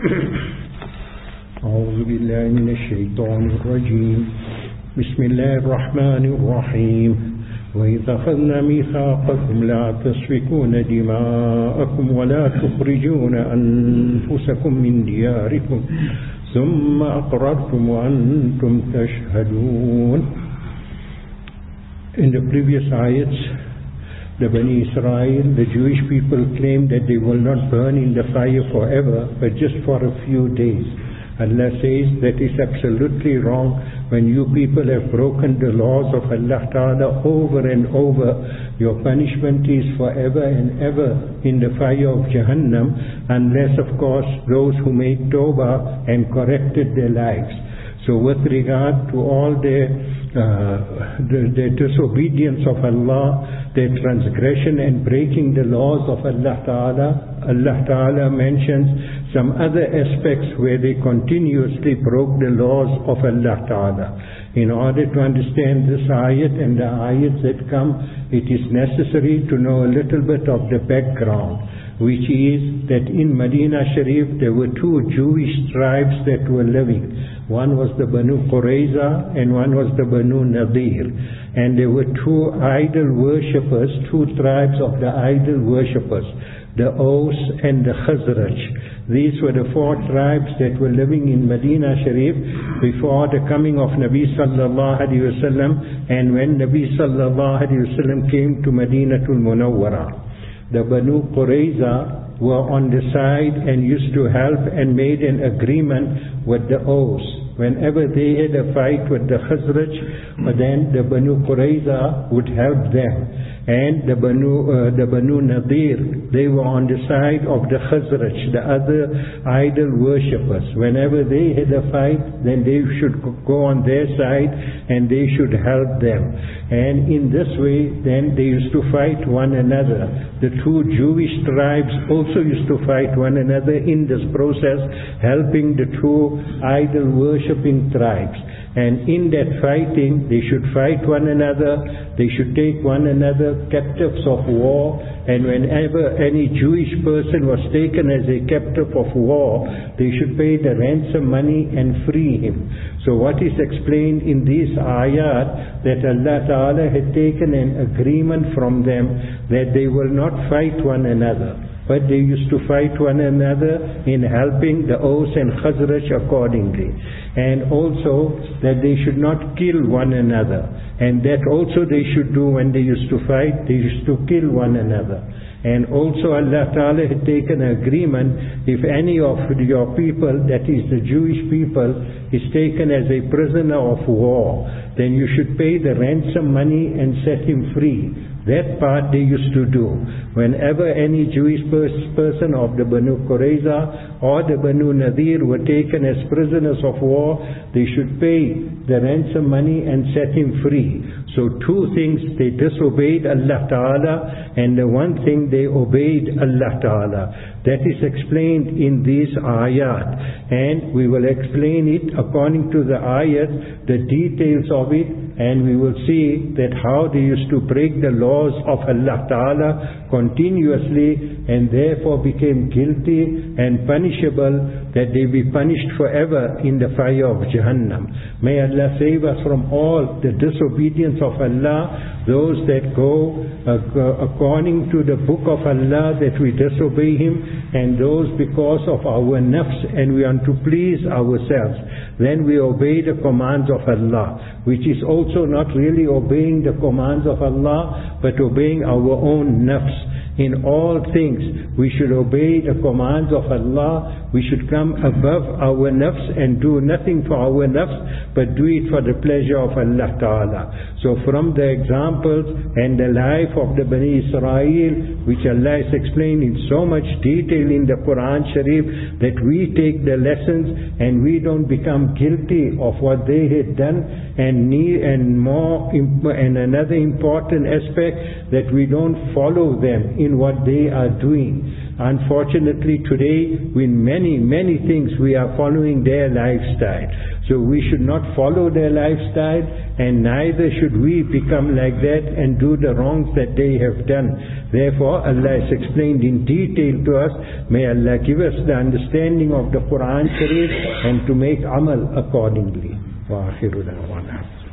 أعوذ بالله من الشيطان الرجيم بسم الله الرحمن الرحيم وإذ أخذنا ميثاقكم لا تسفكون دماءكم ولا تخرجون أنفسكم من دياركم ثم أقررتم وأنتم تشهدون. In the previous ayats, the Bani Israel, the Jewish people claimed that they will not burn in the fire forever, but just for a few days. Allah says that is absolutely wrong. When you people have broken the laws of Allah Ta'ala over and over, your punishment is forever and ever in the fire of Jahannam, unless of course those who made Tawbah and corrected their lives. So with regard to all their disobedience of Allah, their transgression and breaking the laws of Allah Ta'ala mentions some other aspects where they continuously broke the laws of Allah Ta'ala. In order to understand this ayat and the ayats that come, it is necessary to know a little bit of the background, which is that in Medina Sharif there were two Jewish tribes that were living. One was the Banu Qurayza and one was the Banu Nadir. And there were two idol worshippers, two tribes of the idol worshippers, the Aus and the Khazraj. These were the four tribes that were living in Medina Sharif before the coming of Nabi Sallallahu Alaihi Wasallam, and when Nabi Sallallahu Alaihi Wasallam came to Madinatul Munawwara. The Banu Qurayza were on the side and used to help and made an agreement with the Aus. Whenever they had a fight with the Khazraj, then the Banu Qurayza would help them. And the Banu Nadir, they were on the side of the Khazraj, the other idol worshippers. Whenever they had a fight, then they should go on their side and they should help them. And in this way, then they used to fight one another. The two Jewish tribes also used to fight one another in this process, helping the two idol worshipping tribes. And in that fighting, they should fight one another, they should take one another captives of war, and whenever any Jewish person was taken as a captive of war, they should pay the ransom money and free him. So what is explained in this ayat, that Allah Ta'ala had taken an agreement from them that they will not fight one another, but they used to fight one another in helping the Aus and Khazraj accordingly. And also that they should not kill one another. And that also they should do when they used to fight, they used to kill one another. And also Allah Ta'ala had taken an agreement, if any of your people, that is the Jewish people, is taken as a prisoner of war, then you should pay the ransom money and set him free. That part they used to do. Whenever any Jewish person of the Banu Qurayza or the Banu Nadir were taken as prisoners of war, they should pay the ransom money and set him free. So two things, they disobeyed Allah Ta'ala, and the one thing they obeyed Allah Ta'ala. That is explained in these ayat, and we will explain it according to the ayat, the details of it, and we will see that how they used to break the laws of Allah Ta'ala continuously, and therefore became guilty and punishable, that they be punished forever in the fire of Jahannam. May Allah save us from all the disobedience of Allah, those that go according to the book of Allah, that we disobey Him, and those because of our nafs and we want to please ourselves, then we obey the commands of Allah, which is also not really obeying the commands of Allah, but obeying our own nafs. In all things, we should obey the commands of Allah. We should come above our nafs and do nothing for our nafs, but do it for the pleasure of Allah Ta'ala. So from the examples and the life of the Bani Israel, which Allah has explained in so much detail in the Quran Sharif, that we take the lessons and we don't become guilty of what they had done, and another important aspect, that we don't follow them in what they are doing. Unfortunately today, in many things we are following their lifestyle. So we should not follow their lifestyle, and neither should we become like that and do the wrongs that they have done. Therefore, Allah has explained in detail to us. May Allah give us the understanding of the Quran Sharif and to make amal accordingly. Wa akhiru da'wana.